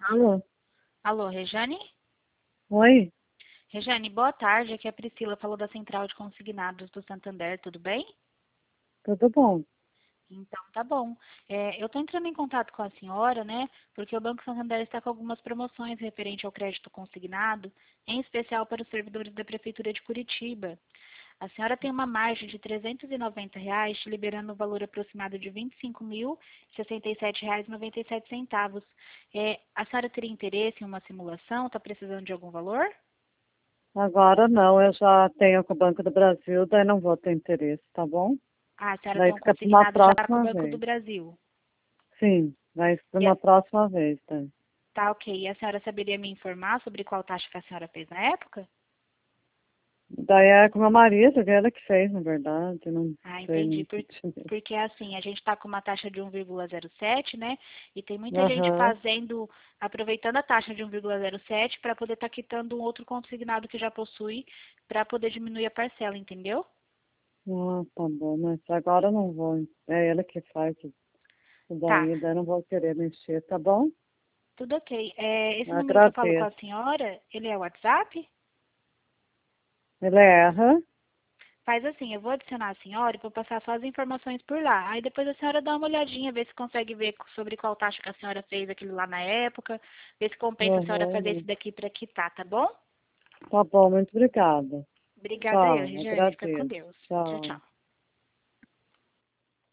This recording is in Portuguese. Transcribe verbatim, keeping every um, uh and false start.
Alô? Alô, Rejane? Oi? Rejane, boa tarde. Aqui é a Priscila, falou da Central de Consignados do Santander, tudo bem? Tudo bom? Então, tá bom. É, eu estou entrando em contato com a senhora, né, porque o Banco Santander está com algumas promoções referente ao crédito consignado, em especial para os servidores da Prefeitura de Curitiba. A senhora tem uma margem de trezentos e noventa reais, te liberando um valor aproximado de vinte e cinco mil, sessenta e sete reais e noventa e sete centavos. É, a senhora teria interesse em uma simulação? Está precisando de algum valor? Agora não, eu já tenho com o Banco do Brasil, daí não vou ter interesse, tá bom? Ah, a senhora Daí tem um fica para uma consignado já com o próxima Banco do vez. Brasil. Sim, vai para E a- uma próxima vez, tá? tá ok. E a senhora saberia me informar sobre qual taxa que a senhora fez na época? Daí é com meu marido, que é ele que fez, na verdade, não Ah, sei entendi. muito Por- direito. porque assim, a gente está com uma taxa de um vírgula zero sete, né? E tem muita gente Aham, fazendo, aproveitando a taxa de um vírgula zero sete para poder estar quitando um outro consignado que já possui para poder diminuir a parcela, entendeu? ah, tá bom, mas agora eu não vou, é ele que faz isso Tá, daí, daí eu não vou querer mexer, tá bom? tudo ok. É, esse número que eu falo com a Agradeço. senhora, ele é o WhatsApp? Ele erra, Faz assim, eu vou adicionar a senhora e vou passar só as informações por lá. Aí depois a senhora dá uma olhadinha, vê se consegue ver sobre qual taxa que a senhora fez aquilo lá na época, vê se compensa a senhora fazer esse aham, daqui para quitar, tá bom? tá bom, muito obrigada. Obrigada eu, Tchau, Regiane. Fica com agradeço. Deus. Tchau, Tchau. tchau.